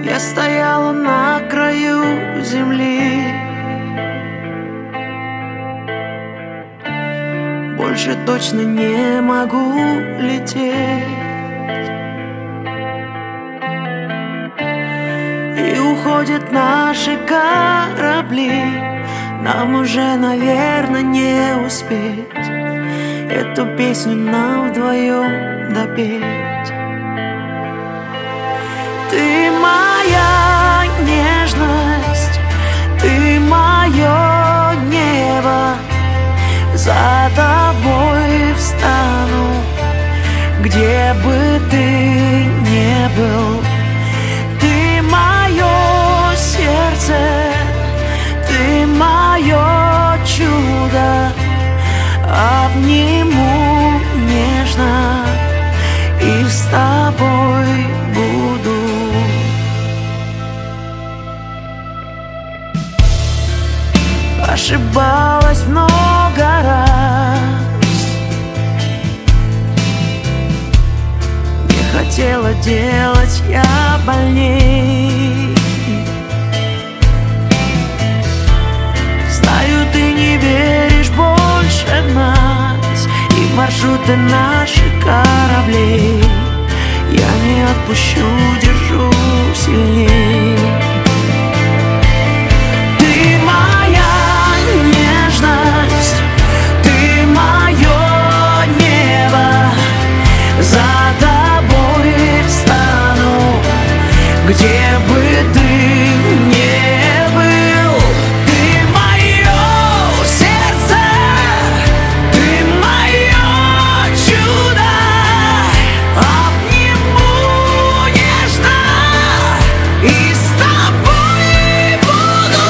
Я стояла на краю земли. Больше точно не могу лететь. И уходят наши корабли. Нам уже, наверное, не успеть эту песню нам вдвоем допеть. Ты моя нежность, ты мое небо. За тобой встану, где бы ты ни был. Ты мое сердце, ты мое чудо. Обниму нежно и с тобой буду. Ошибалась много раз, не хотела делать я больней. Знаю, ты не веришь больше в нас и в маршруты наших кораблей. Я не отпущу, держу сильней. Где бы ты ни был, ты мое сердце, ты мое чудо. Обниму нежно и с тобой буду.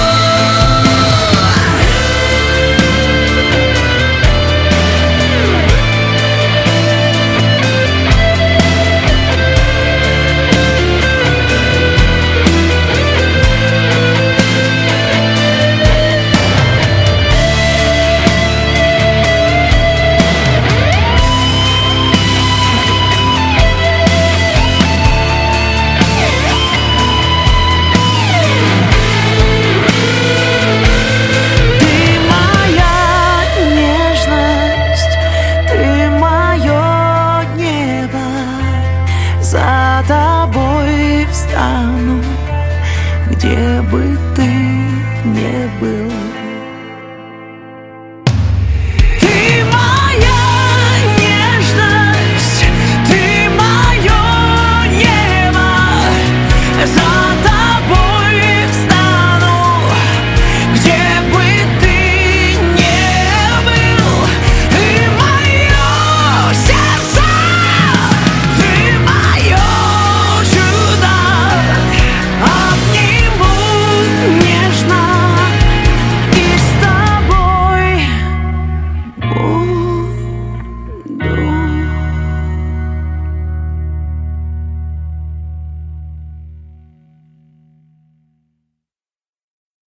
За тобой встану, где бы ты ни был.